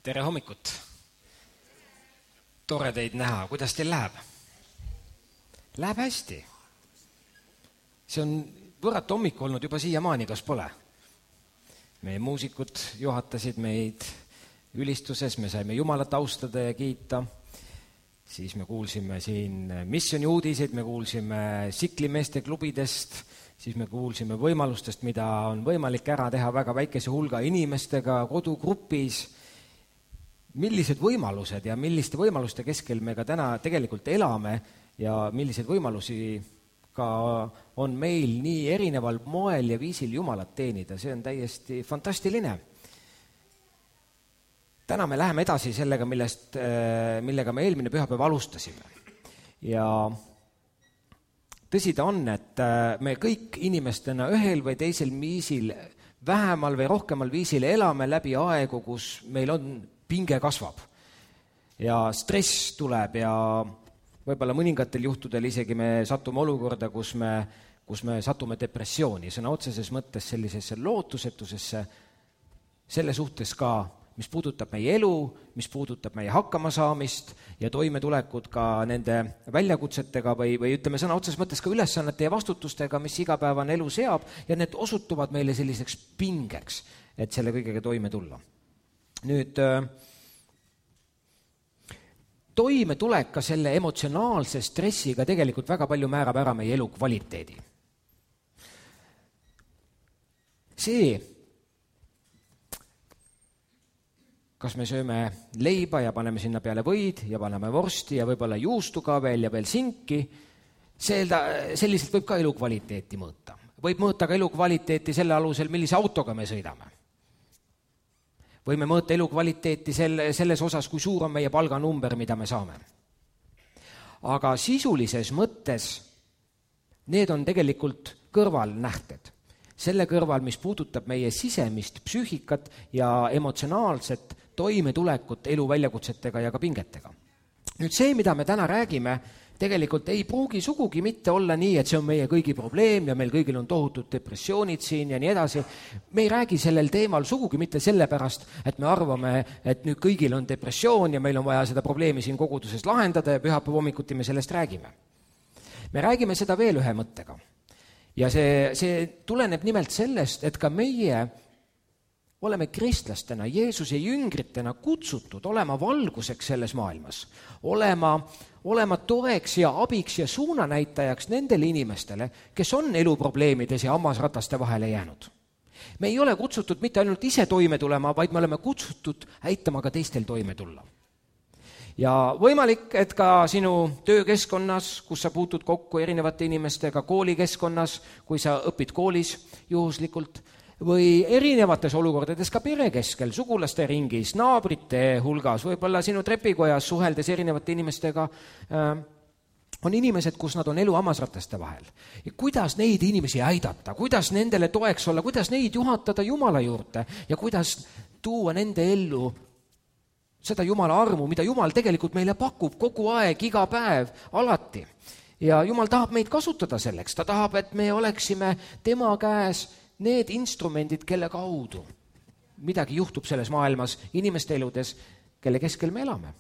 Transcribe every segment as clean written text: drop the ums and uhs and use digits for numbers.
Tere hommikut! Tore teid näha. Kuidas teil läheb? Läheb hästi. See on võrrat hommik olnud juba siiamaani, kas pole? Meie muusikud juhatasid meid ülistuses, me saime Jumalat austada ja kiita. Siis me kuulsime siin missiooni uudiseid, me kuulsime siklimeeste klubidest, siis me kuulsime võimalustest, mida on võimalik ära teha väga väikese hulga inimestega kodugrupis. Millised võimalused ja milliste võimaluste keskel me ka täna tegelikult elame ja milliseid võimalusi ka on meil nii erineval moel ja viisil Jumalat teenida. See on täiesti fantastiline. Täna me läheme edasi sellega, millega me eelmine pühapäev alustasime. Ja tõsi ta on, et me kõik inimestena ühel või teisel viisil, vähemal või rohkemal viisil elame läbi aegu, kus meil on pinge kasvab ja stress tuleb ja võib-olla mõningatel juhtudel isegi me satume olukorda, kus me satume depressiooni, sõna otseses mõttes sellisesse lootusetusesse, selle suhtes ka, mis puudutab meie elu, mis puudutab meie hakkamasaamist ja toimetulekut ka nende väljakutsetega või ütleme sõna otseses mõttes ka ülesannete ja vastutustega, mis igapäevane elu seab ja need osutuvad meile selliseks pingeks, et selle kõigega toime tulla. Nüüd, toimetulek ka selle emotsionaalse stressiga tegelikult väga palju määrab ära meie elu kvaliteedi. See, kas me sööme leiba ja paneme sinna peale võid ja paneme vorsti ja võib-olla juustu ka veel ja veel sinki, selliselt võib ka elu kvaliteeti mõõta. Võib mõõta ka elu kvaliteeti selle alusel, millise autoga me sõidame. Võime mõõta elu kvaliteeti selles osas, kui suur on meie palganumber, mida me saame. Aga sisulises mõttes need on tegelikult kõrvalnähted. Selle kõrval, mis puudutab meie sisemist psüühikat ja emotsionaalset toimetulekut elu väljakutsetega ja ka pingetega. Nüüd see, mida me täna räägime, tegelikult ei pruugi sugugi mitte olla nii, et see on meie kõigi probleem ja meil kõigil on tohutud depressioonid siin ja nii edasi. Me ei räägi sellel teemal sugugi mitte sellepärast, et me arvame, et nüüd kõigil on depressioon ja meil on vaja seda probleemi siin koguduses lahendada ja pühapäeva hommikuti me sellest räägime. Me räägime seda veel ühe mõttega. Ja see tuleneb nimelt sellest, et ka meie oleme kristlastena, Jeesuse jüngritena kutsutud olema valguseks selles maailmas, olema toreks ja abiks ja suunanäitajaks nendele inimestele, kes on eluprobleemides ja hammasrataste vahele jäänud. Me ei ole kutsutud mitte ainult ise toime tulema, vaid me oleme kutsutud aitama ka teistel toime tulla. Ja võimalik, et ka sinu töökeskkonnas, kus sa puutud kokku erinevate inimestega, koolikeskkonnas, kui sa õpid koolis juhuslikult, või erinevates olukordades ka pere keskel, sugulaste ringis, naabrite hulgas, võib-olla sinu trepikojas suheldes erinevate inimestega, on inimesed, kus nad on elu hammasrataste vahel. Ja kuidas neid inimesi aidata, kuidas nendele toeks olla, kuidas neid juhatada Jumala juurde ja kuidas tuua nende ellu seda Jumala armu, mida Jumal tegelikult meile pakub kogu aeg, iga päev, alati. Ja Jumal tahab meid kasutada selleks, ta tahab, et me oleksime tema käes need instrumendid, kelle kaudu midagi juhtub selles maailmas, inimeste eludes, kelle keskel me elame.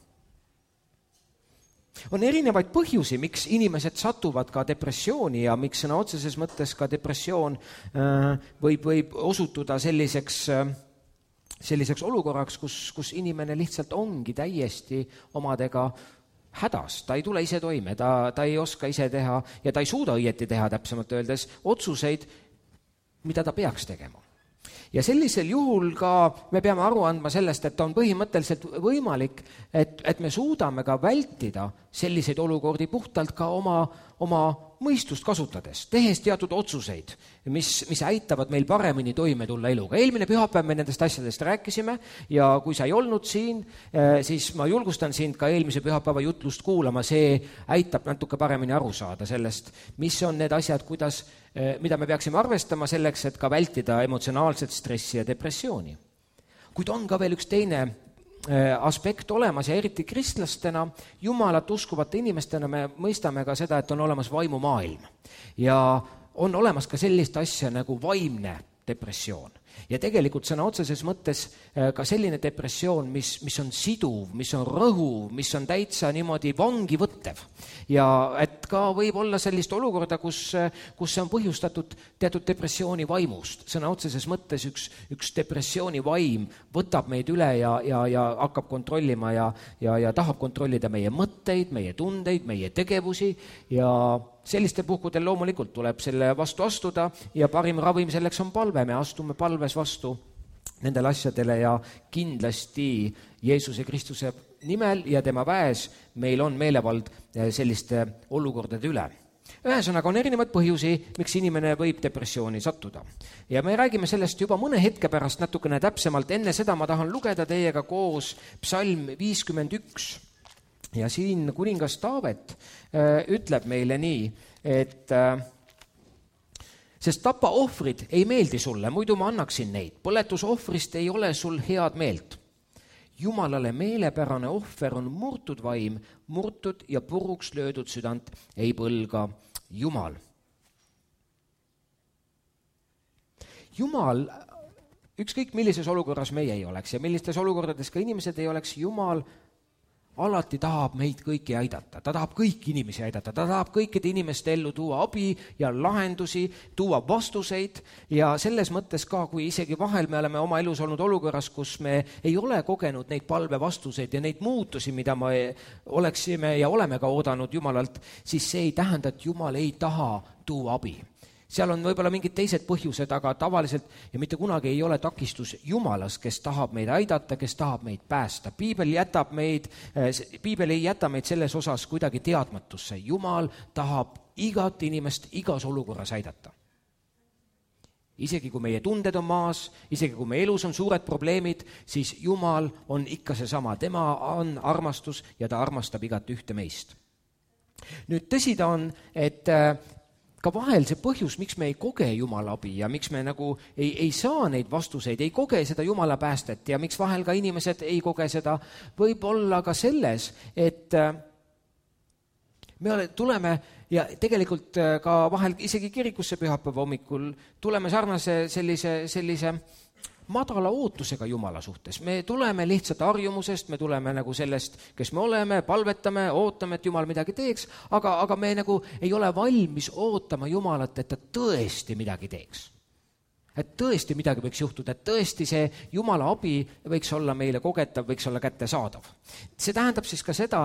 On erinevaid põhjusi, miks inimesed satuvad ka depressiooni ja miks sõna otseses mõttes ka depressioon võib osutuda selliseks olukorraks, kus inimene lihtsalt ongi täiesti omadega hädas. Ta ei tule ise toime, ta ei oska ise teha ja ta ei suuda õieti teha täpsemalt öeldes otsuseid, mida ta peaks tegema. Ja sellisel juhul ka me peame aru andma sellest, et on põhimõtteliselt võimalik, et me suudame ka vältida selliseid olukordi puhtalt ka oma mõistust kasutades, tehes teatud otsuseid, mis aitavad meil paremini toime tulla eluga. Eelmine pühapäev me nendest asjadest rääkisime ja kui sa ei olnud siin, siis ma julgustan sind ka eelmise pühapäeva jutlust kuulama, see aitab natuke paremini aru saada sellest, mis on need asjad, mida me peaksime arvestama selleks, et ka vältida emotsionaalset stressi ja depressiooni. Kuid on ka veel üks teine aspekt olemas ja eriti kristlastena, Jumalat uskuvate inimestena me mõistame ka seda, et on olemas vaimumaailm ja on olemas ka sellist asja nagu vaimne depressioon. ja tegelikult sõna otseses mõttes ka selline depressioon, mis on siduv, mis on rõhuv, mis on täitsa niimoodi vangi võttev. Ja et ka võib olla sellist olukorda, kus see on põhjustatud teatud depressiooni vaimust. Sõna otseses mõttes üks depressiooni vaim võtab meid üle ja hakkab kontrollima ja tahab kontrollida meie mõtteid, meie tundeid, meie tegevusi ja sellistel puhkudel loomulikult tuleb selle vastu astuda ja parim ravim selleks on palve. Me astume palves vastu nendele asjadele ja kindlasti Jeesuse Kristuse nimel ja tema väes meil on meelevald selliste olukordade üle. Ühesõnaga on erinevaid põhjusi, miks inimene võib depressiooni sattuda. Ja me räägime sellest juba mõne hetke pärast natukene täpsemalt. Enne seda ma tahan lugeda teiega koos psalm 51. Ja siin kuningas Taavet ütleb meile nii, et sest tapaohvrid ei meeldi sulle, muidu ma annaksin neid. Põletusohvrist ei ole sul head meelt. Jumalale meelepärane ohver on murtud vaim, murtud ja puruks löödud südant ei põlga Jumal. Jumal, ükskõik millises olukorras meie ei oleks ja millistes olukordades ka inimesed ei oleks, Jumal alati tahab meid kõiki aidata, ta tahab kõiki inimesi aidata, ta tahab kõikide inimeste ellu tuua abi ja lahendusi, tuua vastuseid ja selles mõttes ka, kui isegi vahel me oleme oma elus olnud olukorras, kus me ei ole kogenud neid palve vastuseid ja neid muutusi, mida me oleksime ja oleme ka oodanud Jumalalt, siis see ei tähenda, et Jumal ei taha tuua abi. Seal on võib-olla mingid teised põhjused, aga tavaliselt ja mitte kunagi ei ole takistus Jumalas, kes tahab meid aidata, kes tahab meid päästa. Piibel ei jäta meid selles osas kuidagi teadmatusse. Jumal tahab igat inimest igas olukorras aidata. Isegi kui meie tunded on maas, isegi kui meie elus on suured probleemid, siis Jumal on ikka seesama. Tema on armastus ja ta armastab igat ühte meist. Nüüd tõsi ta on, et ka vahel see põhjus, miks me ei koge Jumala abi ja miks me nagu ei saa neid vastuseid, ei koge seda Jumala päästet ja miks vahel ka inimesed ei koge seda, võib olla ka selles, et me tuleme ja tegelikult ka vahel isegi kirikusse pühapäeva hommikul tuleme sarnase sellise madala ootusega Jumala suhtes. Me tuleme lihtsalt harjumusest, me tuleme nagu sellest, kes me oleme, palvetame, ootame, et Jumal midagi teeks, aga me nagu ei ole valmis ootama Jumalat, et ta tõesti midagi teeks. Et tõesti midagi võiks juhtuda, et tõesti see Jumala abi võiks olla meile kogetav, võiks olla kättesaadav. See tähendab siis ka seda,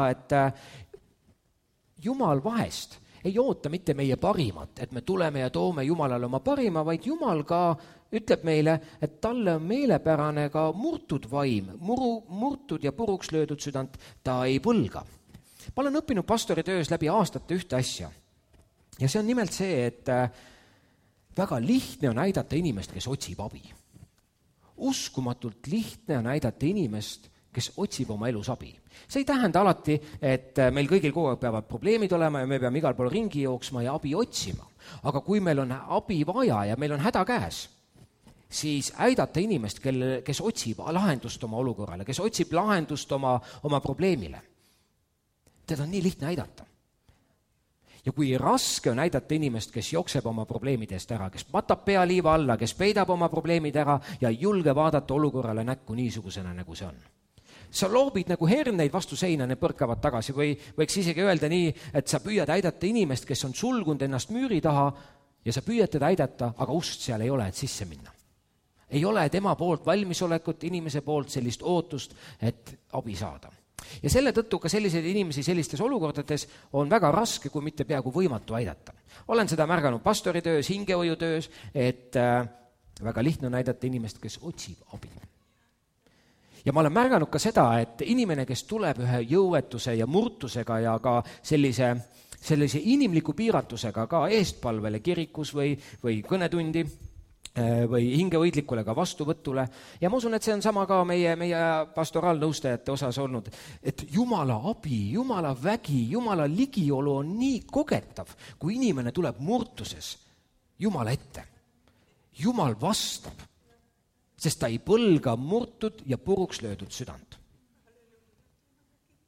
et Jumal vahest ei oota mitte meie parimat, et me tuleme ja toome Jumalale oma parima, vaid Jumal ka ütleb meile, et talle on meelepärane ka murtud vaim, murtud ja puruks löödud südant, ta ei põlga. Ma olen õppinud pastoritöös läbi aastate ühte asja. Ja see on nimelt see, et väga lihtne on aidata inimest, kes otsib abi. Uskumatult lihtne on aidata inimest, kes otsib oma elus abi. See ei tähenda alati, et meil kõigil kogu aeg peavad probleemid olema ja me peame igal pool ringi jooksma ja abi otsima. Aga kui meil on abi vaja ja meil on häda käes, siis aidata inimest, kes otsib lahendust oma olukorrale, kes otsib lahendust oma probleemile. Teda on nii lihtne aidata. Ja kui raske on aidata inimest, kes jookseb oma probleemidest ära, kes matab pea liiva alla, kes peidab oma probleemid ära ja ei julge vaadata olukorrale näkku niisugusena, nagu see on. Sa loobid nagu herneid vastu seina, need põrkavad tagasi või võiks isegi öelda nii, et sa püüad aidata inimest, kes on sulgunud ennast müüri taha ja sa püüad teda aidata, aga ust seal ei ole, et sisse minna. Ei ole tema poolt valmisolekut, inimese poolt sellist ootust, et abi saada. Ja selle tõttu ka selliseid inimesi sellistes olukordades on väga raske, kui mitte peaaegu võimatu aidata. Olen seda märganud pastoritöös, hingehoiutöös, et väga lihtne on aidata inimest, kes otsib abi. Ja ma olen märganud ka seda, et inimene, kes tuleb ühe jõuetuse ja murtusega ja ka sellise inimliku piiratusega ka eestpalvele kirikus või kõnetundi või hingehoidlikule ka vastuvõtule. Ja ma usun, et see on sama ka meie pastoraalnõustajate osas olnud, et Jumala abi, Jumala vägi, Jumala ligiolu on nii kogetav, kui inimene tuleb murtuses Jumala ette. Jumal vastab, sest ta ei põlga murtud ja puruks löödud südant.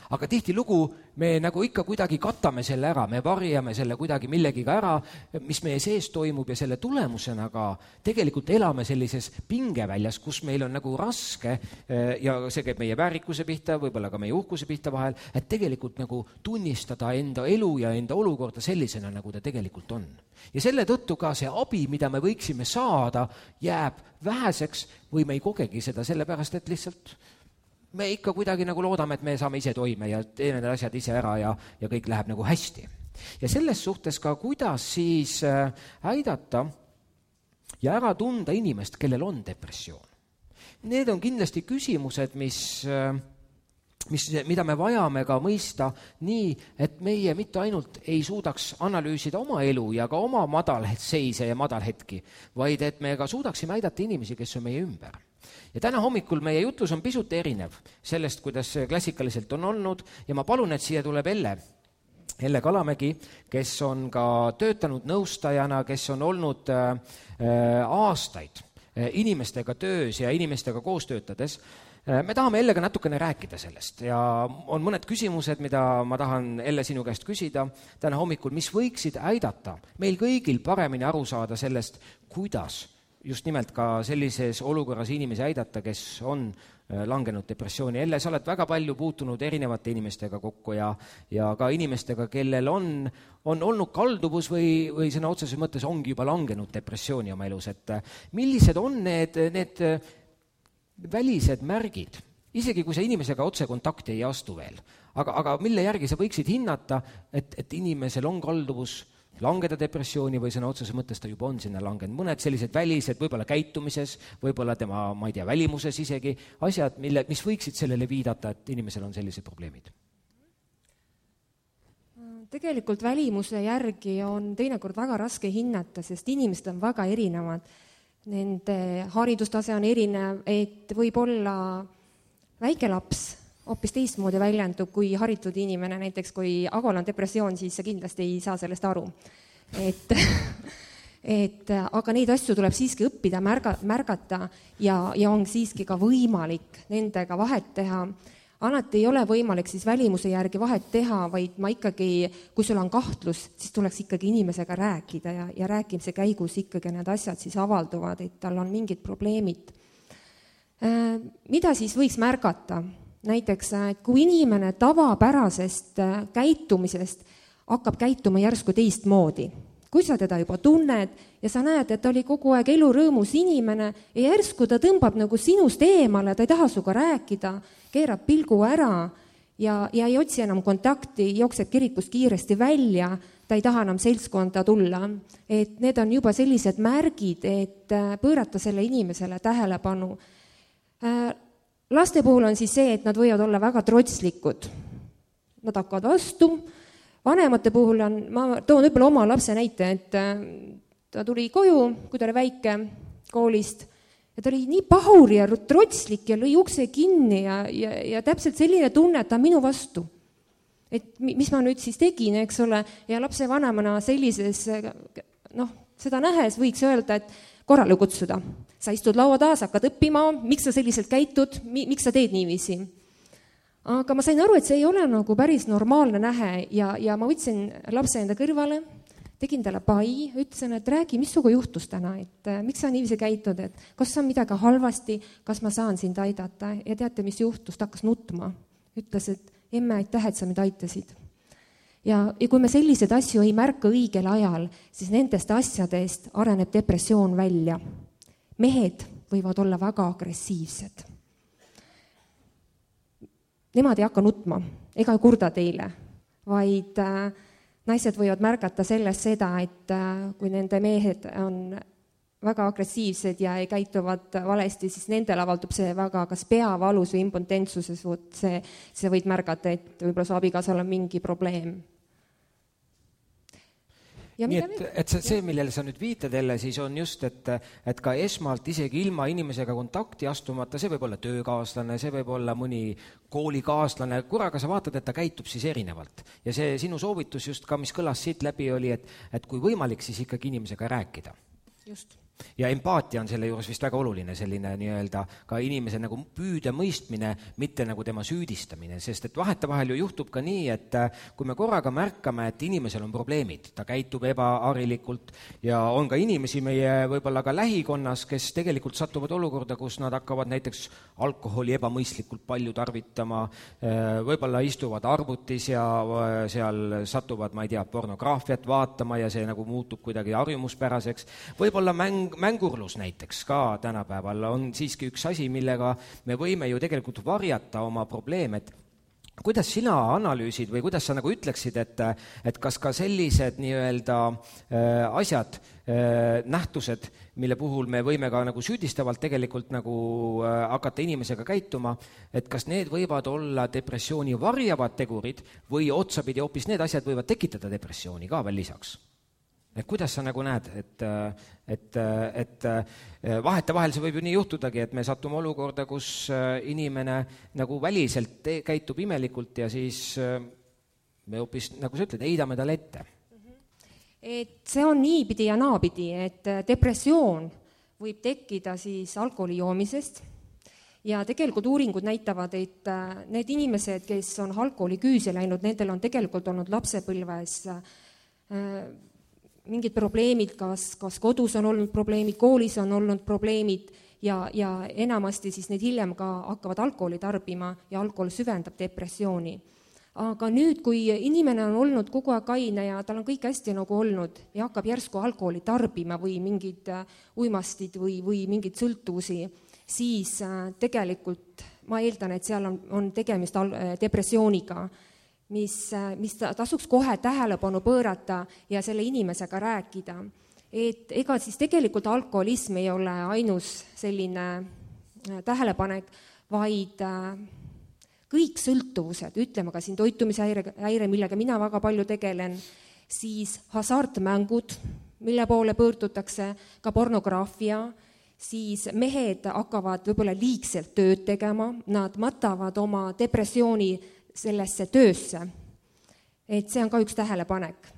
aga tihtilugu me nagu ikka kuidagi katame selle ära, me varjame selle kuidagi millegiga ära, mis meie sees toimub ja selle tulemusena ka tegelikult elame sellises pingeväljas, kus meil on nagu raske ja see käib meie väärikuse pihta, võib-olla ka meie uhkuse pihta vahel, et tegelikult nagu tunnistada enda elu ja enda olukorda sellisena, nagu ta tegelikult on. Ja selle tõttu ka see abi, mida me võiksime saada, jääb väheseks või me ei kogegi seda sellepärast, et lihtsalt me ikka kuidagi nagu loodame, et me saame ise toime ja teeme need asjad ise ära ja kõik läheb nagu hästi. Ja selles suhtes ka, kuidas siis aidata ja ära tunda inimest, kellel on depressioon. Need on kindlasti küsimused, mida me vajame ka mõista nii, et meie mitte ainult ei suudaks analüüsida oma elu ja ka oma madalseise ja madalhetki, vaid et me ka suudaksime aidata inimesi, kes on meie ümber. Ja täna hommikul meie jutlus on pisut erinev sellest, kuidas klassikaliselt on olnud ja ma palun, et siia tuleb Elle Kalamägi, kes on ka töötanud nõustajana, kes on olnud aastaid inimestega töös ja inimestega koos töötades. Me tahame Ellega natukene rääkida sellest ja on mõned küsimused, mida ma tahan Elle sinu käest küsida täna hommikul, mis võiksid aidata meil kõigil paremini aru saada sellest, kuidas just nimelt ka sellises olukorras inimesi aidata, kes on langenud depressiooni. Elle, sa oled väga palju puutunud erinevate inimestega kokku ja ka inimestega, kellel on olnud kalduvus või sõna otseses mõttes ongi juba langenud depressiooni oma elus. Et millised on need välised märgid, isegi kui sa inimesega otse kontakti ei astu veel, aga mille järgi sa võiksid hinnata, et inimesel on kalduvus langeda depressiooni või sõna otseses mõttes ta juba on sinna langenud. Mõned sellised välised, võib-olla käitumises, võib-olla tema, ma ei tea, välimuses isegi, asjad, mis võiksid sellele viidata, et inimesel on sellised probleemid? Tegelikult välimuse järgi on teinekord väga raske hinnata, sest inimesed on väga erinevad. Nende haridustase on erinev, et võib-olla väike laps hoopis teistmoodi väljendub kui haritud inimene, näiteks kui Agol on depressioon, siis sa kindlasti ei saa sellest aru. Aga neid asju tuleb siiski õppida, märgata ja on siiski ka võimalik nendega vahet teha. Alati ei ole võimalik siis välimuse järgi vahet teha, vaid ma ikkagi, kui sul on kahtlus, siis tuleks ikkagi inimesega rääkida ja rääkimise käigus ikkagi need asjad siis avalduvad, et tal on mingid probleemid. Mida siis võiks märgata? Näiteks, et kui inimene tavapärasest käitumisest hakkab käituma järsku teistmoodi, kui sa teda juba tunned ja sa näed, et ta oli kogu aeg elurõõmus inimene ja järsku ta tõmbab nagu sinust eemale, ta ei taha suga rääkida, keerab pilgu ära ja ei otsi enam kontakti, jookseb kirikust kiiresti välja, ta ei taha enam seltskonda tulla. Et need on juba sellised märgid, et pöörata selle inimesele tähelepanu. Laste puhul on siis see, et nad võivad olla väga trotslikud. Nad hakkavad vastu. Vanemate puhul on, ma toon võib-olla oma lapse näite, et ta tuli koju, kui ta oli väike koolist, ja ta oli nii pahur ja trotslik ja lõi ukse kinni ja täpselt selline tunne, et ta on minu vastu. Et mis ma nüüd siis tegin, eks ole, ja lapse vanemana sellises, seda nähes võiks öelda, et korrale kutsuda. Sa istud laua taas, hakkad õppima, miks sa selliselt käitud, miks sa teed niiviisi. Aga ma sain aru, et see ei ole nagu päris normaalne nähe ja ma võtsin lapse enda kõrvale, tegin talle pai, ütlesin, et räägi, mis sugu juhtus täna, et miks sa niiviisi käitud, et kas on midagi halvasti, kas ma saan sind aidata ja teate, mis juhtus, ta hakkas nutma. Ütles, et emme, aitäh, et sa mind aitasid. Ja kui me sellised asju ei märka õigel ajal, siis nendest asjadest areneb depressioon välja. Mehed võivad olla väga agressiivsed. Nemad ei hakka nutma, ega ei kurda teile, vaid naised võivad märgata sellest seda, et kui nende mehed on väga agressiivsed ja käituvad valesti, siis nendel avaldub see väga kas peavalus või impotentsuses, see võid märgata, et võib-olla su abikaasal on mingi probleem. Nii et see, millele sa nüüd viitad, Elle, siis on just, et ka esmalt isegi ilma inimesega kontakti astumata, see võib olla töökaaslane, see võib olla mõni koolikaaslane, korraga sa vaatad, et ta käitub siis erinevalt. Ja see sinu soovitus just ka, mis kõlas siit läbi oli, et kui võimalik, siis ikkagi inimesega rääkida. Just. ja empaatia on selle juures vist väga oluline, selline nii-öelda ka inimese nagu püüde mõistmine, mitte nagu tema süüdistamine, sest et vahetevahel ju juhtub ka nii, et kui me korraga märkame, et inimesel on probleemid, ta käitub ebaharilikult ja on ka inimesi meie võib-olla ka lähikonnas, kes tegelikult satuvad olukorda, kus nad hakkavad näiteks alkoholi ebamõistlikult palju tarvitama, võib-olla istuvad arvutis ja seal satuvad, ma ei tea, pornograafiat vaatama ja see nagu muutub kuidagi harjumuspäraseks, võib-olla mängurlus näiteks ka tänapäeval on siiski üks asi, millega me võime ju tegelikult varjata oma probleeme, et kuidas sina analüüsid või kuidas sa nagu ütleksid, et kas ka sellised nii-öelda asjad, nähtused, mille puhul me võime ka nagu süüdistavalt tegelikult nagu hakata inimesega käituma, et kas need võivad olla depressiooni varjavad tegurid või otsapidi hoopis need asjad võivad tekitada depressiooni ka veel lisaks? Et kuidas sa nagu näed, et vahetevahel see võib ju nii juhtudagi, et me satume olukorda, kus inimene nagu väliselt käitub imelikult ja siis me hoopis, nagu sa ütled, heidame talle ette. Et see on niipidi ja naapidi, et depressioon võib tekkida siis alkoholi joomisest ja tegelikult uuringud näitavad, et need inimesed, kes on alkoholi küüsi läinud, nendel on tegelikult olnud lapsepõlves mingid probleemid, kas kodus on olnud probleemid, koolis on olnud probleemid ja enamasti siis need hiljem ka hakkavad alkoholi tarbima ja alkohol süvendab depressiooni. Aga nüüd, kui inimene on olnud kogu aeg kaine ja tal on kõik hästi nagu olnud ja hakkab järsku alkoholi tarbima või mingid uimastid või mingid sõltuvusi, siis tegelikult ma eeldan, et seal on tegemist depressiooniga, mis tasuks kohe tähelepanu pöörata ja selle inimesega rääkida. Et ega siis tegelikult alkoholism ei ole ainus selline tähelepanek, vaid kõik sõltuvused, ütleme ka siin toitumishäire, millega mina väga palju tegelen, siis hasartmängud, mille poole pöördutakse, ka pornograafia, siis mehed hakkavad võib-olla liigselt tööd tegema, nad matavad oma depressiooni sellesse töösse. Et see on ka üks tähelepanek.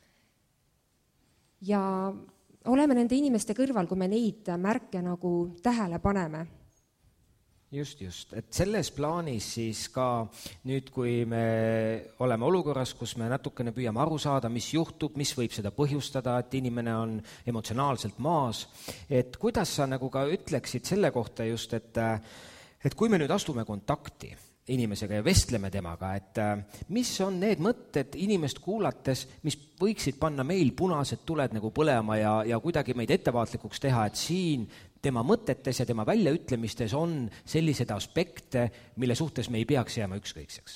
Ja oleme nende inimeste kõrval, kui me neid märke nagu tähele paneme. Just. Et selles plaanis siis ka nüüd, kui me oleme olukorras, kus me natukene püüame aru saada, mis juhtub, mis võib seda põhjustada, et inimene on emotsionaalselt maas, et kuidas sa nagu ka ütleksid selle kohta just, et kui me nüüd astume kontakti inimesega ja vestleme temaga, et mis on need mõtted inimest kuulates, mis võiksid panna meil punased tuled nagu põlema ja kuidagi meid ettevaatlikuks teha, et siin tema mõtetes ja tema väljaütlemistes on sellised aspekte, mille suhtes me ei peaks jääma ükskõikseks.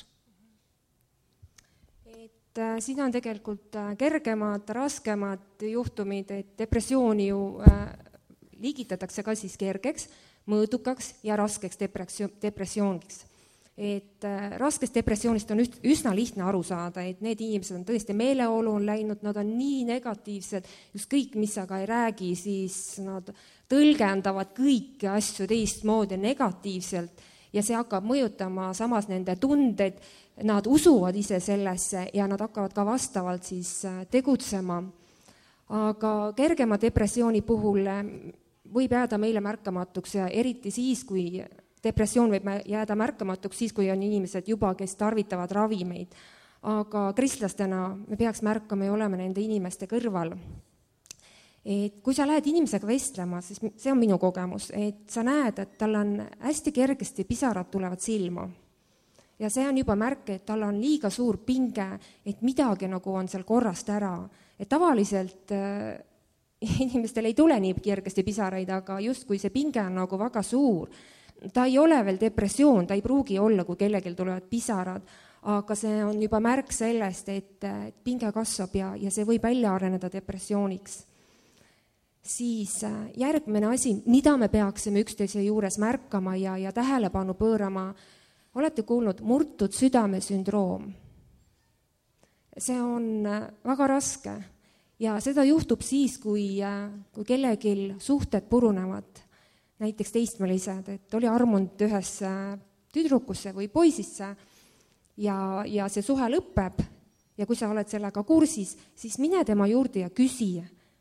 Et siin on tegelikult kergemad, raskemad juhtumid, et depressiooni ju liigitatakse ka siis kergeks, mõõdukaks ja raskeks depressiooniks. Et raskest depressioonist on üsna lihtne aru saada, et need inimesed on tõesti meeleolu on läinud, nad on nii negatiivsed, just kõik, mis sa ka ei räägi, siis nad tõlgendavad kõiki asju teistmoodi negatiivselt ja see hakkab mõjutama samas nende tunded, nad usuvad ise sellesse ja nad hakkavad ka vastavalt siis tegutsema. Aga kergema depressiooni puhul võib jääda meile märkamatuks ja eriti siis, kui depressioon võib jääda märkamatuks siis, kui on inimesed juba, kes tarvitavad ravimeid. Aga kristlastena me peaks märkama ja olema nende inimeste kõrval. Et kui sa lähed inimesega vestlema, siis see on minu kogemus, et sa näed, et tal on hästi kergesti pisarad tulevad silma. Ja see on juba märk, et tal on liiga suur pinge, et midagi nagu on seal korrast ära. Et tavaliselt inimestel ei tule nii kergesti pisaraid, aga just kui see pinge on nagu väga suur, ta ei ole veel depressioon, ta ei pruugi olla, kui kellelgi tulevad pisarad, aga see on juba märk sellest, et pinge kasvab ja see võib välja areneda depressiooniks. Siis järgmine asi, mida me peaksime üksteise juures märkama ja tähelepanu pöörama, olete kuulnud murtud südame sündroom. See on väga raske ja seda juhtub siis, kui kellelgi suhted purunevad. Näiteks teistmelised, et oli armunud ühesse tüdrukusse või poisisse ja see suhe lõpeb ja kui sa oled sellega kursis, siis mine tema juurde ja küsi,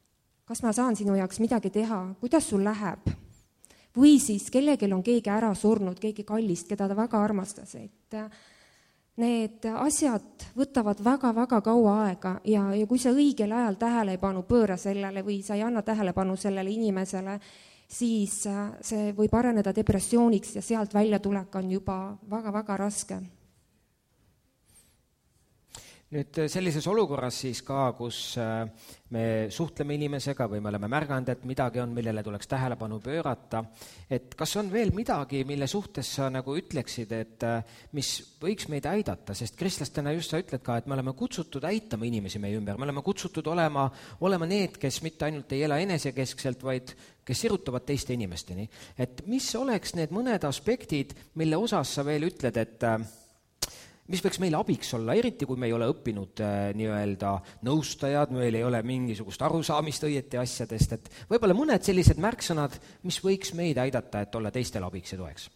kas ma saan sinu jaoks midagi teha, kuidas sul läheb? Või siis kellelgi on keegi ära surnud, keegi kallist, keda ta väga armastas, et need asjad võtavad väga-väga kaua aega ja kui sa õigel ajal tähelepanu pööra sellele või sa ei anna tähelepanu sellele inimesele, siis see võib areneda depressiooniks ja sealt väljatulek on juba väga-väga raske. Nüüd sellises olukorras siis ka, kus me suhtleme inimesega või me oleme märganud, et midagi on, millele tuleks tähelepanu pöörata, et kas on veel midagi, mille suhtes sa nagu ütleksid, et mis võiks meid aidata, sest kristlastena just sa ütled ka, et me oleme kutsutud aitama inimesi meie ümber, me oleme kutsutud olema need, kes mitte ainult ei ela enesekeskselt, vaid kes sirutavad teiste inimesteni. Et mis oleks need mõned aspektid, mille osas sa veel ütled, et mis võiks meile abiks olla, eriti kui me ei ole õppinud nii-öelda nõustajad, meil ei ole mingisugust arusaamist õieti asjadest, et võib-olla mõned sellised märksõnad, mis võiks meid aidata, et olla teistel abiks ja toeks?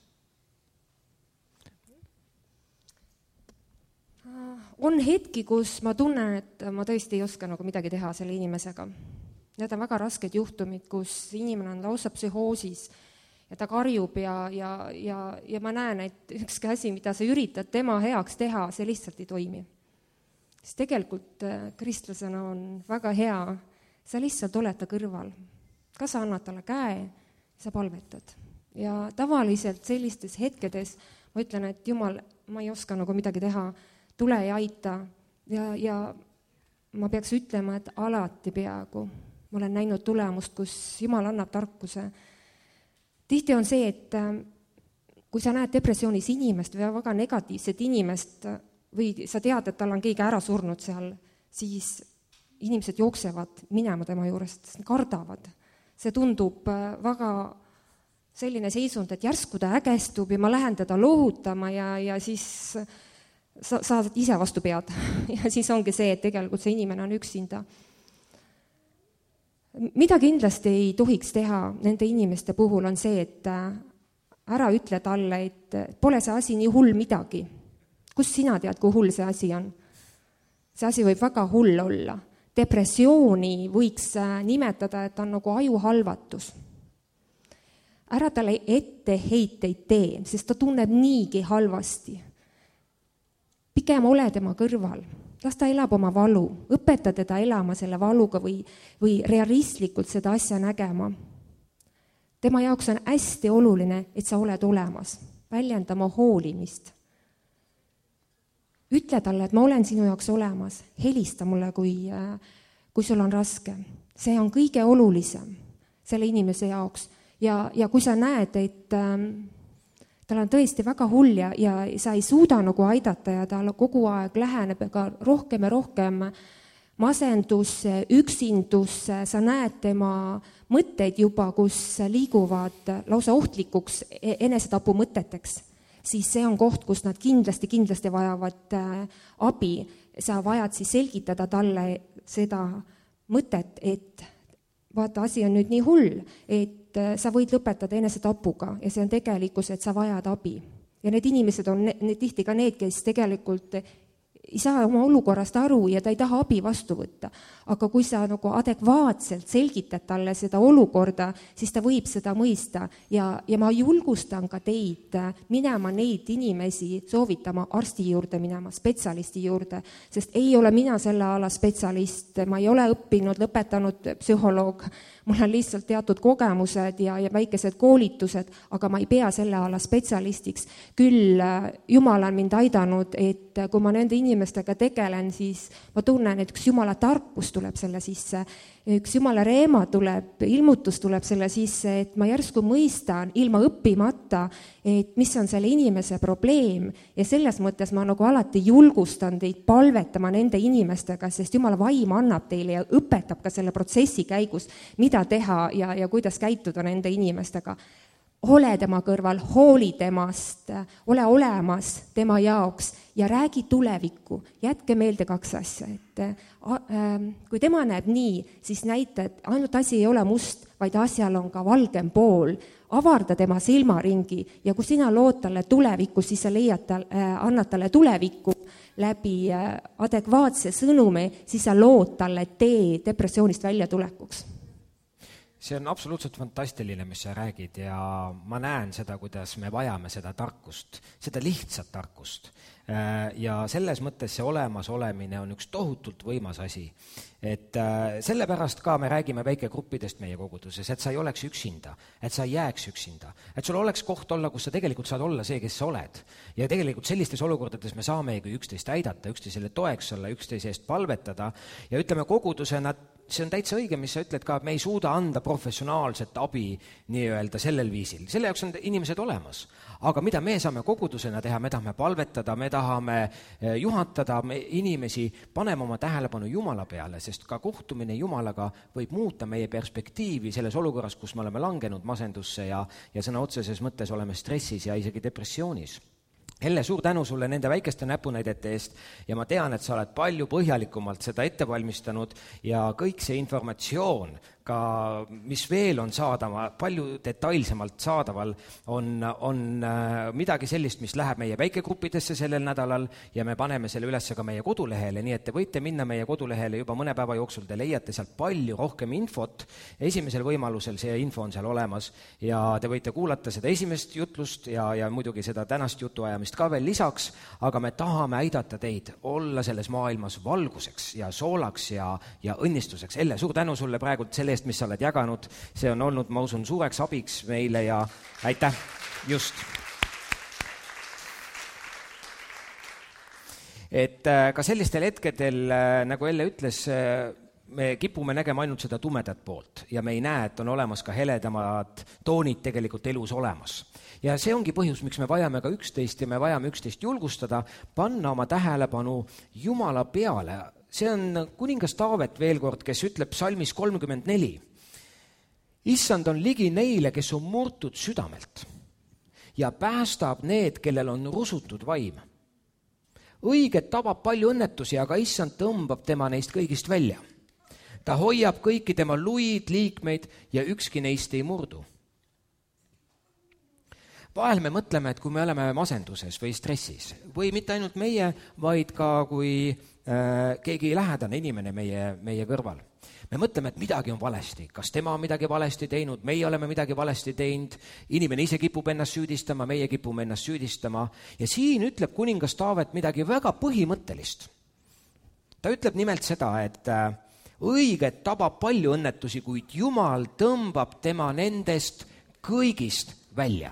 On hetki, kus ma tunnen, et ma tõesti ei oska nagu midagi teha selle inimesega. Need on väga rasked juhtumid, kus inimene on lausa psühhoosis, ja ta karjub ja ma näen, et ükski asi, mida sa üritad tema heaks teha, see lihtsalt ei toimi. Siis tegelikult kristlasena on väga hea, sa lihtsalt oled ta kõrval. Kas sa annad talle käe, sa palvetad. Ja tavaliselt sellistes hetkedes ma ütlen, et Jumal, ma ei oska nagu midagi teha, tule ja aita. Ja ma peaks ütlema, et alati peaaegu. Ma olen näinud tulemust, kus Jumal annab tarkuse. Tihti on see, et kui sa näed depressioonis inimest või väga negatiivset inimest või sa tead, et tal on keegi ära surnud seal, siis inimesed jooksevad minema tema juurest, sest kardavad. See tundub väga selline seisund, et järsku ta ägestub ja ma lähen teda lohutama ja siis sa saad ise vastu pead. Ja siis ongi see, et tegelikult see inimene on üksinda. Mida kindlasti ei tohiks teha nende inimeste puhul on see, et ära ütle talle, et pole see asi nii hull midagi. Kus sina tead, kui hull see asi on? See asi võib väga hull olla. Depressiooni võiks nimetada, et on nagu ajuhalvatus. Ära talle etteheiteid tee, sest ta tunneb niigi halvasti. Pigem ole tema kõrval. Las ta elab oma valu, õpeta teda elama selle valuga või realistlikult seda asja nägema. Tema jaoks on hästi oluline, et sa oled olemas, väljendama hoolimist. Ütle talle, et ma olen sinu jaoks olemas, helista mulle, kui sul on raske. See on kõige olulisem selle inimese jaoks. Ja kui sa näed, et tal on tõesti väga hull ja sa ei suuda nagu aidata ja tal kogu aeg läheneb ka rohkem ja rohkem masendusse, üksindusse, sa näed tema mõtteid juba, kus liiguvad lausa ohtlikuks enesetapu mõteteks, siis see on koht, kus nad kindlasti vajavad abi. Sa vajad siis selgitada talle seda mõtet, et vaata, asi on nüüd nii hull, et sa võid lõpetada enesetapuga ja see on tegelikkus, et sa vajad abi. Ja need inimesed on tihti ka need, kes tegelikult ei saa oma olukorrast aru ja ta ei taha abi vastu võtta. Aga kui sa nagu adekvaatselt selgitad talle seda olukorda, siis ta võib seda mõista ja ma julgustan ka teid minema neid inimesi soovitama arsti juurde minema, spetsialisti juurde, sest ei ole mina selle ala spetsialist, ma ei ole õppinud, lõpetanud psühholoog, mul on lihtsalt teatud kogemused ja väikesed koolitused, aga ma ei pea selle ala spetsialistiks. Küll Jumal on mind aidanud, et kui ma nende inimestega tegelen, siis ma tunnen, et üks Jumala tarkus tuleb selle sisse, üks Jumala reema tuleb, ilmutus tuleb selle sisse, et ma järsku mõistan ilma õppimata, et mis on selle inimese probleem ja selles mõttes ma nagu alati julgustan teid palvetama nende inimestega, sest Jumala vaim annab teile ja õpetab ka selle protsessi käigus, mida teha ja kuidas käituda nende inimestega. Ole tema kõrval, hooli temast, ole olemas tema jaoks ja räägi tulevikku. Jätke meelde 2 asja, et kui tema näeb nii, siis näita, et ainult asi ei ole must, vaid asjal on ka valgem pool. Avarda tema silmaringi ja kui sina lood talle tulevikku, siis sa annad talle tulevikku läbi adekvaatse sõnumi, siis sa lood talle tee depressioonist välja tulekuks. see on absoluutselt fantastiline, mis sa räägid ja ma näen seda, kuidas me vajame seda tarkust, seda lihtsat tarkust. Ja selles mõttes see olemasolemine on üks tohutult võimas asi. Et sellepärast ka me räägime väikegruppidest meie koguduses, et sa ei oleks üksinda, et sa ei jääks üksinda, et sul oleks koht olla, kus sa tegelikult saad olla see, kes sa oled. Ja tegelikult sellistes olukordades me saamegi üksteist aidata, üksteisele toeks olla, üksteise eest palvetada ja ütleme kogudusena, see on täitsa õige, mis sa ütled ka, et me ei suuda anda professionaalset abi nii-öelda sellel viisil. Selle jaoks on inimesed olemas. Aga mida me saame kogudusena teha, me tahame palvetada, me tahame juhatada inimesi, paneme oma tähelepanu Jumala peale, sest ka kohtumine Jumalaga võib muuta meie perspektiivi selles olukorras, kus me oleme langenud masendusse ja sõna otseses mõttes oleme stressis ja isegi depressioonis. Helle, suur tänu sulle nende väikeste näpunäidete eest ja ma tean, et sa oled palju põhjalikumalt seda ette valmistanud ja kõik see informatsioon, ka mis veel on saadaval, palju detailsemalt saadaval, on midagi sellist, mis läheb meie väikegruppidesse sellel nädalal ja me paneme selle üles ka meie kodulehele, nii et te võite minna meie kodulehele juba mõne päeva jooksul, te leiate sealt palju rohkem infot, esimesel võimalusel see info on seal olemas ja te võite kuulata seda esimest jutlust ja muidugi seda tänast jutuajamist ka veel lisaks, aga me tahame aidata teid olla selles maailmas valguseks ja soolaks ja õnnistuseks. Elle, suur tänu sulle praegu selle eest, mis sa oled jaganud, see on olnud, ma usun, suureks abiks meile ja aitäh, just. Et ka sellistel hetkedel, nagu Elle ütles, me kipume nägema ainult seda tumedat poolt ja me ei näe, et on olemas ka heledamad toonid tegelikult elus olemas. Ja see ongi põhjus, miks me vajame ka üksteist ja me vajame üksteist julgustada, panna oma tähelepanu Jumala peale. See on kuningas Taavet veel kord, kes ütleb psalmis 34. Issand on ligi neile, kes on murtud südamelt ja päästab need, kellel on rusutud vaim. Õiget tabab palju õnnetusi, aga issand tõmbab tema neist kõigist välja. Ta hoiab kõiki tema luid, liikmeid ja ükski neist ei murdu. Vahel me mõtleme, et kui me oleme masenduses või stressis, või mitte ainult meie, vaid ka kui keegi lähedane inimene meie kõrval. Me mõtleme, et midagi on valesti, kas tema on midagi valesti teinud, meie oleme midagi valesti teinud, inimene ise kipub ennast süüdistama, meie kipume ennast süüdistama ja siin ütleb kuningas Taavet midagi väga põhimõttelist. Ta ütleb nimelt seda, et õiget tabab palju õnnetusi, kuid Jumal tõmbab tema nendest kõigist välja.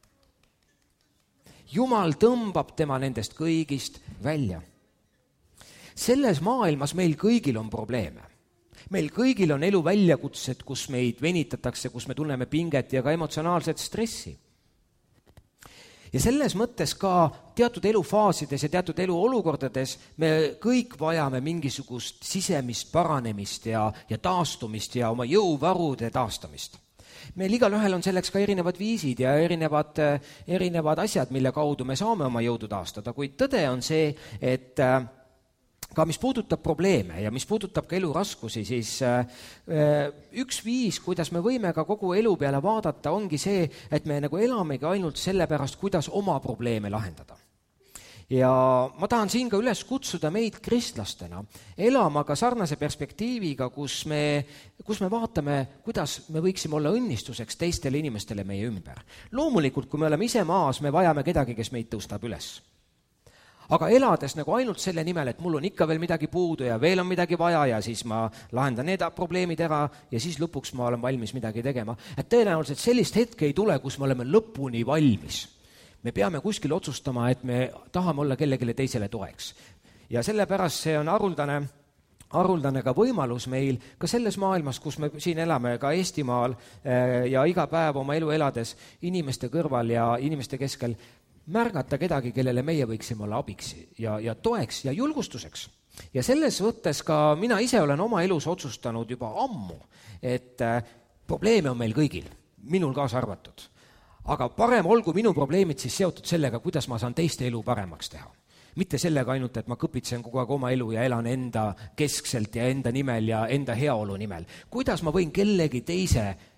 Jumal tõmbab tema nendest kõigist välja. Selles maailmas meil kõigil on probleeme. Meil kõigil on elu väljakutsed, kus meid venitatakse, kus me tunneme pinget ja ka emotsionaalset stressi. Ja selles mõttes ka teatud elufaasides ja teatud eluolukordades me kõik vajame mingisugust sisemist paranemist ja taastumist ja oma jõuvarude taastamist. Meil igalühel on selleks ka erinevad viisid ja erinevad asjad, mille kaudu me saame oma jõudu taastada, kuid tõde on see, et ka mis puudutab probleeme ja mis puudutab ka elu raskusi, siis üks viis, kuidas me võime ka kogu elu peale vaadata, ongi see, et me nagu elamegi ainult selle pärast, kuidas oma probleeme lahendada. Ja ma tahan siin ka üles kutsuda meid kristlastena elama ka sarnase perspektiiviga, kus me vaatame, kuidas me võiksime olla õnnistuseks teistele inimestele meie ümber. Loomulikult, kui me oleme ise maas, me vajame kedagi, kes meid tõustab üles. Aga elades nagu ainult selle nimel, et mul on ikka veel midagi puudu ja veel on midagi vaja ja siis ma lahendan need probleemid ära ja siis lõpuks ma olen valmis midagi tegema. Et tõenäoliselt sellist hetke ei tule, kus me oleme lõpuni valmis. Me peame kuskil otsustama, et me tahame olla kellelegi teisele toeks. Ja sellepärast see on haruldane ka võimalus meil ka selles maailmas, kus me siin elame, ka Eestimaal ja iga päev oma elu elades inimeste kõrval ja inimeste keskel märgata kedagi, kellele meie võiksime olla abiks ja toeks ja julgustuseks. Ja selles võttes ka mina ise olen oma elus otsustanud juba ammu, et probleeme on meil kõigil, minul kaasa arvatud. Aga parem olgu minu probleemid siis seotud sellega, kuidas ma saan teiste elu paremaks teha. Mitte sellega ainult, et ma kõpitsen kogu aeg oma elu ja elan enda keskselt ja enda nimel ja enda heaolu nimel. Kuidas ma võin kellegi teise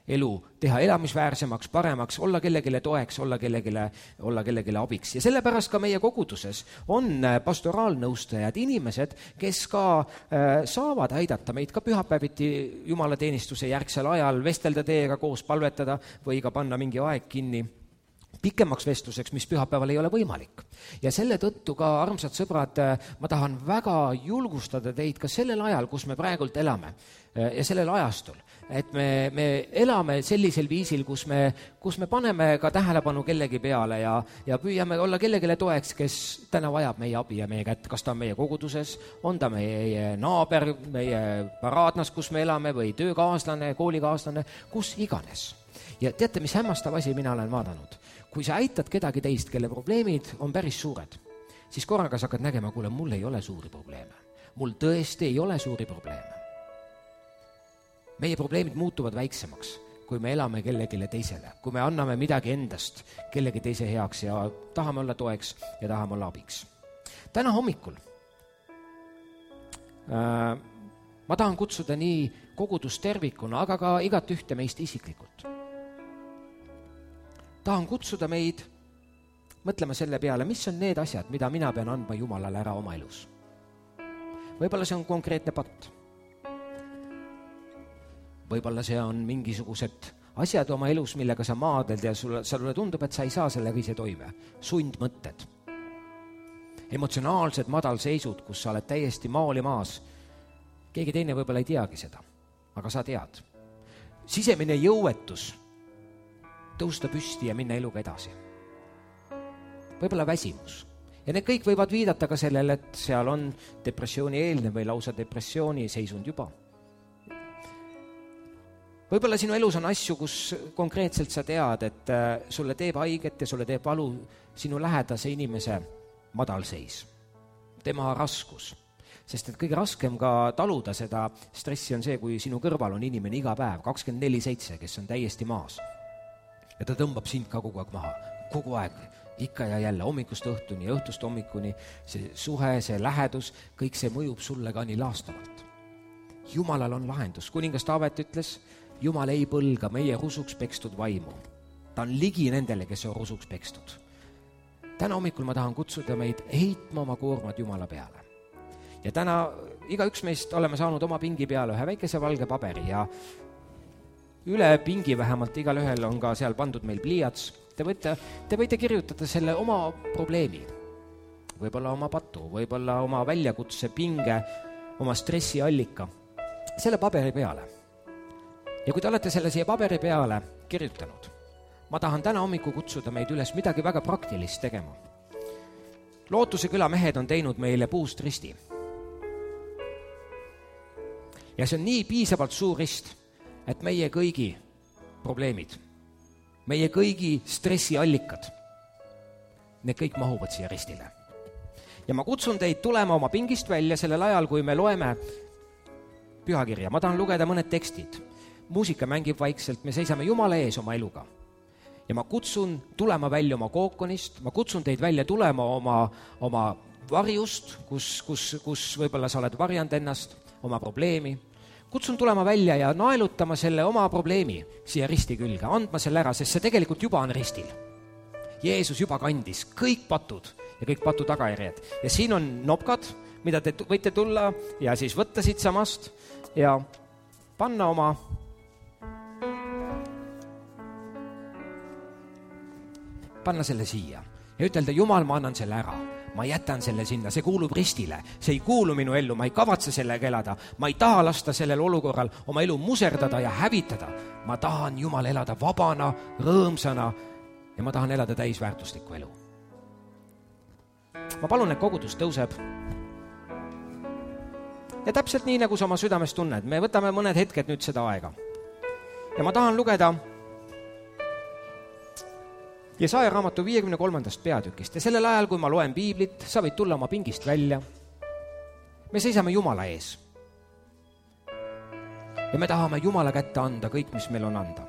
elu teha elamisväärsemaks, paremaks, olla kellegile toeks, olla kellegile abiks. Ja sellepärast ka meie koguduses on pastoraalnõustajad, inimesed, kes ka saavad aidata meid ka pühapäeviti jumalateenistuse järgsel ajal vestelda teiega koos, palvetada või ka panna mingi aeg kinni pikemaks vestluseks, mis pühapäeval ei ole võimalik. Ja selle tõttu ka, armsad sõbrad, ma tahan väga julgustada teid ka sellel ajal, kus me praegult elame ja sellel ajastul, et me elame sellisel viisil, kus me paneme ka tähelepanu kellegi peale ja püüame olla kellegile toeks, kes täna vajab meie abi ja meie kätt, kas ta on meie koguduses, on ta meie naaber, meie paraadnas, kus me elame, või töökaaslane, koolikaaslane, kus iganes. Ja teate, mis hämmastav asi mina olen vaadanud? Kui sa aitad kedagi teist, kelle probleemid on päris suured, siis korraga sa hakkad nägema, kuule, mul ei ole suuri probleeme. Mul tõesti ei ole suuri probleeme. Meie probleemid muutuvad väiksemaks, kui me elame kellegile teisele, kui me anname midagi endast kellegi teise heaks ja tahame olla toeks ja tahame olla abiks. Täna hommikul ma tahan kutsuda nii kogudust tervikuna, aga ka igat ühte meist isiklikult. Tahan kutsuda meid mõtlema selle peale, mis on need asjad, mida mina pean andma Jumalale ära oma elus. Võib-olla see on konkreetne patt. Võib-olla see on mingisugused asjad oma elus, millega sa maadled ja sulle tundub, et sa ei saa sellega ise toime. Sundmõtted. Emotsionaalsed madalseisud, kus sa oled täiesti maali maas. Keegi teine võib-olla ei teagi seda, aga sa tead. Sisemine jõuetus tõusta püsti ja minna eluga edasi. Võib-olla väsimus. Ja need kõik võivad viidata ka sellele, et seal on depressiooni eelne või lausa depressiooni seisund juba. Võib-olla sinu elus on asju, kus konkreetselt sa tead, et sulle teeb haiget ja sulle teeb valu sinu lähedase inimese madalseis. Tema raskus. Sest et kõige raskem ka taluda seda stressi on see, kui sinu kõrval on inimene iga päev, 24/7, kes on täiesti maas. Ja ta tõmbab sind ka kogu aeg maha, kogu aeg, ikka ja jälle, hommikust õhtuni ja õhtust hommikuni, see suhe, see lähedus, kõik see mõjub sulle ka nii laastavalt. Jumalal on lahendus. Kuningas Taavet ütles, Jumal ei põlga meie rusuks pekstud vaimu. Ta on ligi nendele, kes on rusuks pekstud. Täna hommikul ma tahan kutsuda meid heitma oma koormad Jumala peale. Ja täna igaüks meist oleme saanud oma pingi peale ühe väikese valge paberi ja üle pingi vähemalt igal ühel on ka seal pandud meil pliiats. Te võite kirjutada selle oma probleemi, võib-olla oma patu, võib-olla oma väljakutse, pinge, oma stressiallika selle paberi peale. Ja kui te olete selle siia paberi peale kirjutanud, ma tahan täna hommiku kutsuda meid üles midagi väga praktilist tegema. Lootuse küla mehed on teinud meile puust risti. Ja see on nii piisavalt suur rist, et meie kõigi probleemid, meie kõigi stressiallikad, need kõik mahuvad siia ristile. Ja ma kutsun teid tulema oma pingist välja sellel ajal, kui me loeme pühakirja. Ma tahan lugeda mõned tekstid. Muusika mängib vaikselt, me seisame Jumala ees oma eluga. Ja ma kutsun tulema välja oma kookonist, ma kutsun teid välja tulema oma varjust, kus võib-olla sa oled varjanud ennast, oma probleemi. Kutsun tulema välja ja naelutama selle oma probleemi siia risti külge, andma selle ära, sest see tegelikult juba on ristil. Jeesus juba kandis kõik patud ja kõik patu tagajärjed. Ja siin on nopkad, mida te võite tulla ja siis võtta siit samast ja panna selle siia ja ütelda, Jumal, ma annan selle ära. Ma jätan selle sinna, see kuulub ristile, see ei kuulu minu ellu, ma ei kavatse sellega elada, ma ei taha lasta sellel olukorral oma elu muserdada ja hävitada. Ma tahan, Jumal, elada vabana, rõõmsana ja ma tahan elada täisväärtuslikku elu. Ma palun, et kogudus tõuseb. Ja täpselt nii, nagu sa oma südames tunned, me võtame mõned hetked nüüd seda aega. Ja ma tahan lugeda Jesaja raamatu 53. peatükist ja sellel ajal, kui ma loen piiblit, sa võid tulla oma pingist välja. Me seisame Jumala ees. Ja me tahame Jumala kätte anda kõik, mis meil on anda.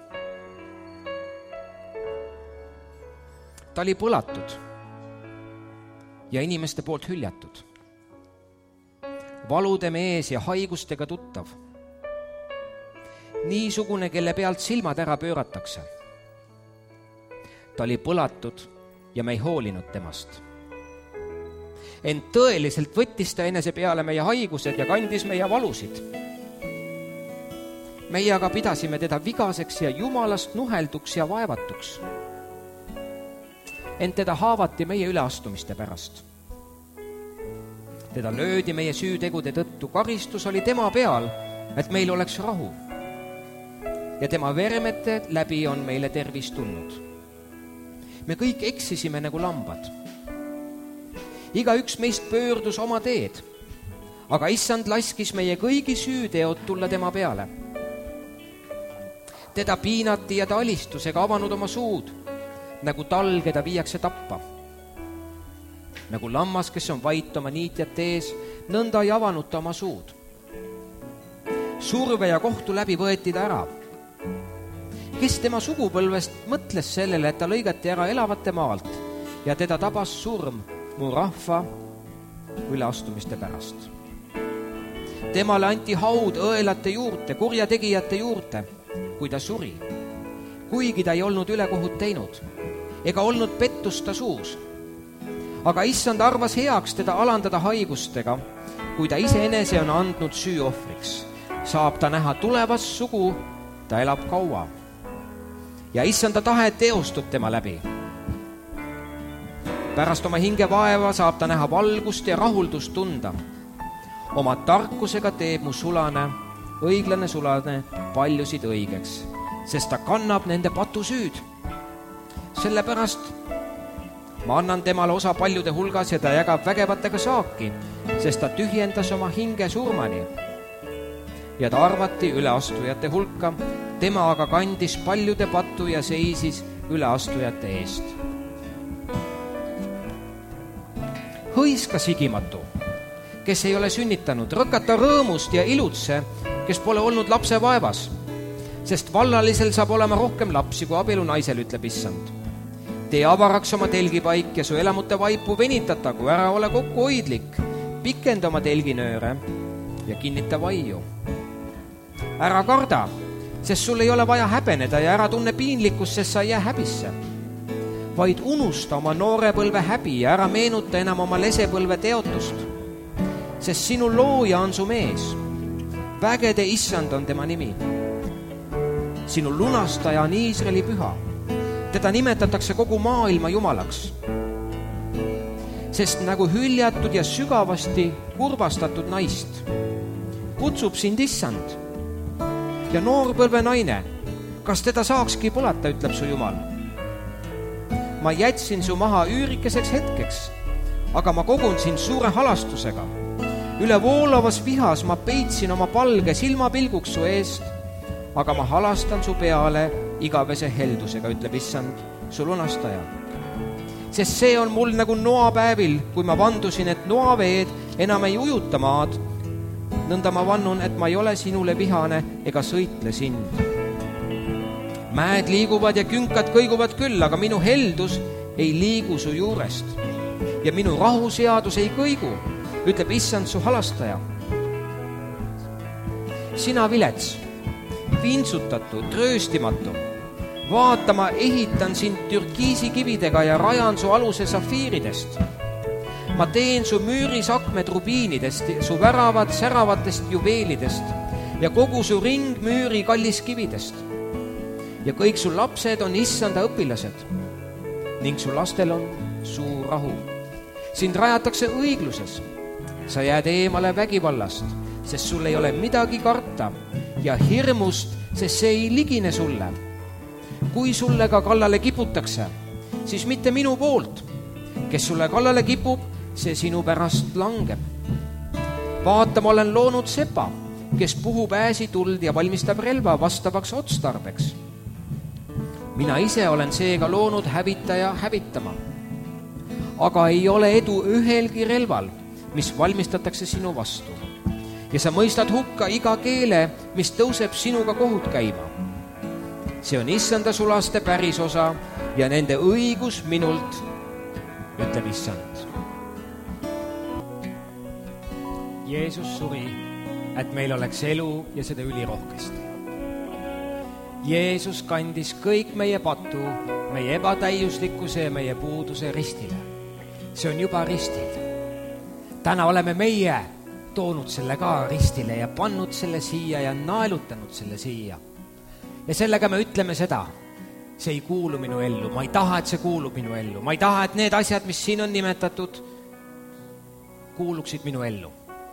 Ta oli põlatud ja inimeste poolt hüljatud. Valude mees ja haigustega tuttav. niisugune, kelle pealt silmad ära pööratakse. Ta oli põlatud ja me ei hoolinud temast. Ent tõeliselt võttis ta enese peale meie haigused ja kandis meie valusid. Meie aga pidasime teda vigaseks ja Jumalast nuhelduks ja vaevatuks. Ent teda haavati meie üleastumiste pärast. Teda löödi meie süütegude tõttu, karistus oli tema peal, et meil oleks rahu. Ja tema veremete läbi on meile tervis tulnud. Me kõik eksisime nagu lambad. Igaüks meist pöördus oma teed, aga Issand laskis meie kõigi süüteod tulla tema peale. Teda piinati ja ta alistus ega avanud oma suud, nagu tal, keda viiakse tappa. Nagu lammas, kes on vait oma niitjate ees, nõnda ei avanud ta oma suud. Surve ja kohtu läbi võeti ta ära. Kes tema sugupõlvest mõtles sellele, et ta lõigati ära elavate maalt ja teda tabas surm mu rahva üleastumiste pärast. Temale anti haud õelate juurte, kurjategijate juurte, kui ta suri, kuigi ta ei olnud ülekohut teinud, ega olnud pettust ta suus. Aga Issand arvas heaks teda alandada haigustega, kui ta iseenese on andnud süüohvriks. Saab ta näha tulevast sugu, ta elab kaua. Ja Issanda tahe teostub tema läbi. Pärast oma hinge vaeva saab ta näha valgust ja rahuldust tunda. Oma tarkusega teeb mu õiglane sulane paljusid õigeks, sest ta kannab nende patusüüd. Sellepärast ma annan temale osa paljude hulgas ja ta jagab vägevatega saaki, sest ta tühjendas oma hinge surmani. Ja ta arvati üleastujate hulka, tema aga kandis paljude pattu ja seisis üleastujate eest. Hõiska sigimatu, kes ei ole sünnitanud, rõkata rõõmust ja ilutse, kes pole olnud lapse vaevas, sest vallalisel saab olema rohkem lapsi kui abielu naisel, ütleb Issand. Tee avaraks oma telgipaik ja su elamute vaipu venitatagu, ära ole kokkuhoidlik, pikenda oma telginööre ja kinnita vaiu. Ära karda, sest sul ei ole vaja häbeneda ja ära tunne piinlikkust, sest sa ei jää häbisse. Vaid unusta oma noorepõlve häbi ja ära meenuta enam oma lesepõlve teotust, sest sinu looja on su mees. Vägede Issand on tema nimi. Sinu lunastaja on Iisraeli püha. Teda nimetatakse kogu maailma Jumalaks. Sest nagu hüljatud ja sügavasti kurvastatud naist kutsub sind Issand. Ja noorpõlve naine, kas teda saakski põlata, ütleb su Jumal. Ma jätsin su maha üürikeseks hetkeks, aga ma kogun sind suure halastusega. Üle voolavas vihas ma peitsin oma palge silmapilguks su eest, aga ma halastan su peale igavese heldusega, ütleb Issand, su lunastaja. Sest see on mul nagu noapäevil, kui ma vandusin, et noaveed enam ei ujuta maad. Nõnda ma vannun, et ma ei ole sinule vihane ega sõitle sind. Mäed liiguvad ja künkad kõiguvad küll, aga minu heldus ei liigu su juurest. Ja minu rahuseadus ei kõigu, ütleb Issand, su halastaja. Sina vilets, vintsutatu, trööstimatu. Vaata, ma ehitan sind türkiisi kividega ja rajan su aluse safiiridest. Ma teen su müüris akmed rubiinidest, su väravad säravatest juveelidest ja kogu su ring müüri kalliskividest. Ja kõik su lapsed on Issanda õpilased ning su lastel on suur rahu. Sind rajatakse õigluses. Sa jääd eemale vägivallast, sest sul ei ole midagi karta ja hirmust, sest see ei ligine sulle. Kui sulle ka kallale kiputakse, siis mitte minu poolt. Kes sulle kallale kipub, see sinu pärast langeb. Vaata, ma olen loonud sepa, kes puhub ääsi tuld ja valmistab relva vastavaks otstarbeks. Mina ise olen seega loonud hävitaja hävitama. Aga ei ole edu ühelgi relval, mis valmistatakse sinu vastu. Ja sa mõistad hukka iga keele, mis tõuseb sinuga kohut käima. See on Issanda sulaste pärisosa ja nende õigus minult, ütleb Issand. Jeesus suri, et meil oleks elu ja seda ülirohkesti. Jeesus kandis kõik meie patu, meie ebatäiuslikkuse ja meie puuduse ristile. See on juba ristil. Täna oleme meie toonud selle ka ristile ja pannud selle siia ja naelutanud selle siia. Ja sellega me ütleme seda, see ei kuulu minu ellu, ma ei taha, et see kuulub minu ellu, ma ei taha, et need asjad, mis siin on nimetatud, kuuluksid minu ellu.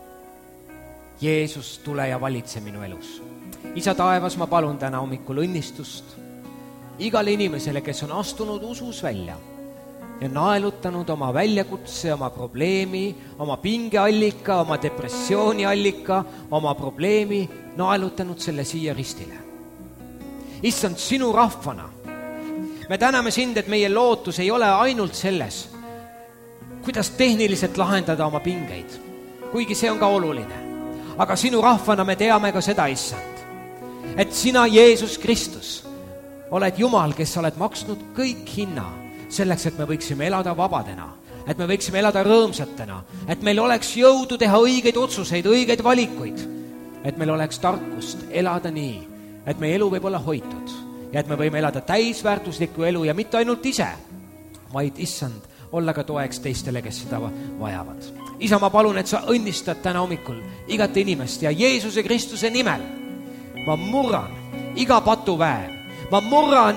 Jeesus, tule ja valitse minu elus. Isa taevas, ma palun täna hommikul õnnistust igale inimesele, kes on astunud usus välja ja naelutanud oma väljakutse, oma probleemi, oma pingeallika, oma depressiooniallika, oma probleemi, naelutanud selle siia ristile. Issand, sinu rahvana, me täname sind, et meie lootus ei ole ainult selles, kuidas tehniliselt lahendada oma pingeid, kuigi see on ka oluline. Aga sinu rahvana me teame ka seda, Issand, et sina, Jeesus Kristus, oled Jumal, kes oled maksnud kõik hinna selleks, et me võiksime elada vabadena, et me võiksime elada rõõmsatena, et meil oleks jõudu teha õigeid otsuseid, õigeid valikuid, et meil oleks tarkust elada nii, et meie elu võib olla hoitud ja et me võime elada täisväärtuslikku elu ja mitte ainult ise, vaid, Issand, olla ka toeks teistele, kes seda vajavad. Isa, ma palun, et sa õnnistad täna hommikul igat inimest ja Jeesuse Kristuse nimel ma murran iga patuväe, ma murran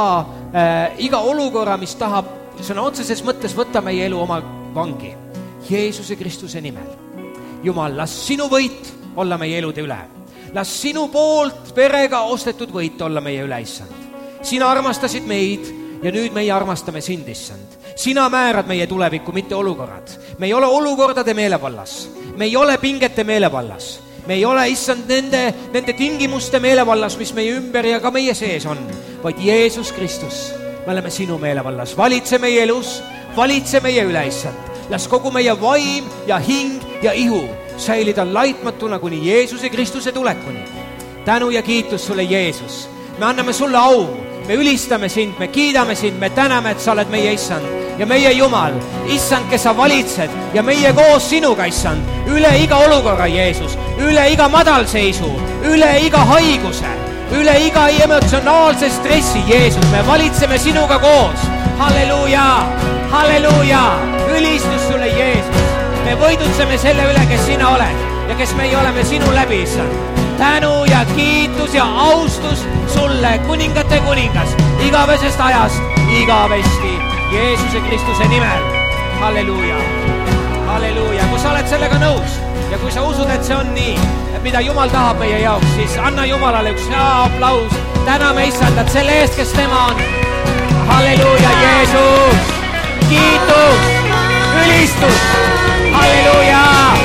iga olukorra, mis tahab sõna otseses mõttes võtta meie elu oma vangi. Jeesuse Kristuse nimel. Jumal, las sinu võit olla meie elude üle. Las sinu poolt verega ostetud võit olla meie üle, Issand. Sina armastasid meid ja nüüd meie armastame sind, Issand. Sina määrad meie tulevikku, mitte olukorrad. Me ei ole olukordade meelevallas. Me ei ole pingete meelevallas. Me ei ole, Issand, nende tingimuste meelevallas, mis meie ümber ja ka meie sees on, vaid Jeesus Kristus. Me oleme sinu meelevallas. Valitse meie elus, valitse meie üle, Issand. Las kogu meie vaim ja hing ja ihu säilida laitmatuna kuni Jeesuse Kristuse tulekuni. Tänu ja kiitus sulle, Jeesus. Me anname sulle au, me ülistame sind, me kiidame sind, me täname, et sa oled meie Issand ja meie Jumal, Issand, kes sa valitsed ja meie koos sinuga, Issand, üle iga olukorra, Jeesus, üle iga madalseisu, üle iga haiguse, üle iga emotsionaalse stressi, Jeesus, me valitseme sinuga koos. Halleluuja, halleluuja, ülistus sulle, Jeesus. Me võidutseme selle üle, kes sina oled ja kes meie oleme sinu läbi, Issand. Tänu ja kiitus ja austus sulle, kuningate kuningas, igavesest ajast, igavesti, Jeesuse Kristuse nimel. Halleluuja, halleluuja. Kui sa oled sellega nõus ja kui sa usud, et see on nii, et mida Jumal tahab meie jaoks, siis anna Jumalale üks hea aplaus. Täname Issandat selle eest, kes tema on. Halleluuja, Jeesus. Kiitus, ülistus. Halleluuja,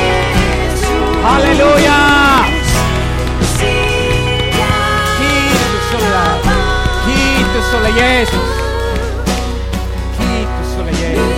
halleluuja. Kiitus sulle, Jeesus. Kiitus sulle, Jeesus.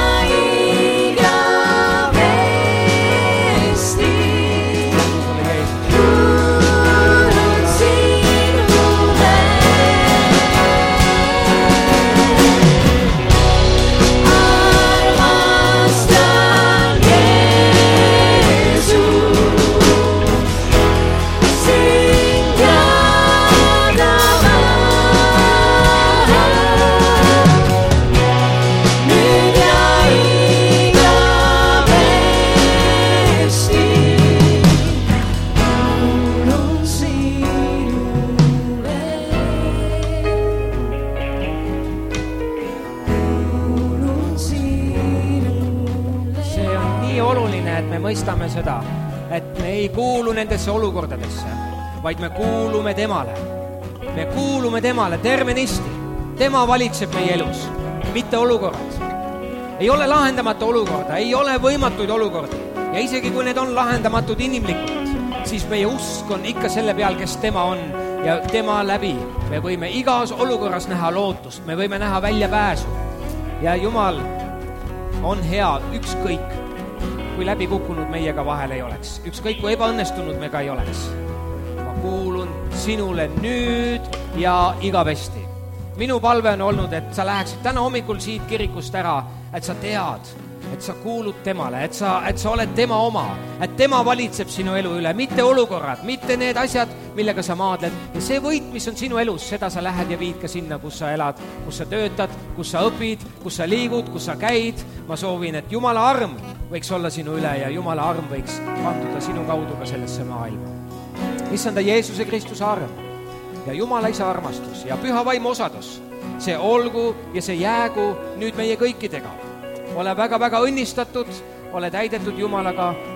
Mõistame seda, et me ei kuulu nendesse olukordadesse, vaid me kuulume temale. Me kuulume temale tervenisti. Tema valitseb meie elus, mitte olukorrad. Ei ole lahendamata olukorda, ei ole võimatuid olukordi. Ja isegi kui need on lahendamatud inimlikult, siis meie usk on ikka selle peal, kes tema on ja tema läbi. Me võime igas olukorras näha lootust, me võime näha väljapääsu. Ja Jumal on hea, ükskõik kui läbi kukkunud meiega vahel ei oleks. Ükskõik kui ebaõnnestunud me ka ei oleks. Ma kuulun sinule nüüd ja igavesti. Minu palve on olnud, et sa läheksid täna hommikul siit kirikust ära, et sa tead, et sa kuulud temale, et sa oled tema oma, et tema valitseb sinu elu üle, mitte olukorrad, mitte need asjad, millega sa maadled. Ja see võit, mis on sinu elus, seda sa lähed ja viid ka sinna, kus sa elad, kus sa töötad, kus sa õpid, kus sa liigud, kus sa käid. Ma soovin, et Jumala arm võiks olla sinu üle ja Jumala arm võiks kanduda sinu kaudu ka sellesse maailma. Issanda Jeesuse Kristuse arm ja Jumala Isa armastus ja Püha Vaimu osadus, see olgu ja see jäägu nüüd meie kõikidega. Ole väga-väga õnnistatud, ole täidetud Jumalaga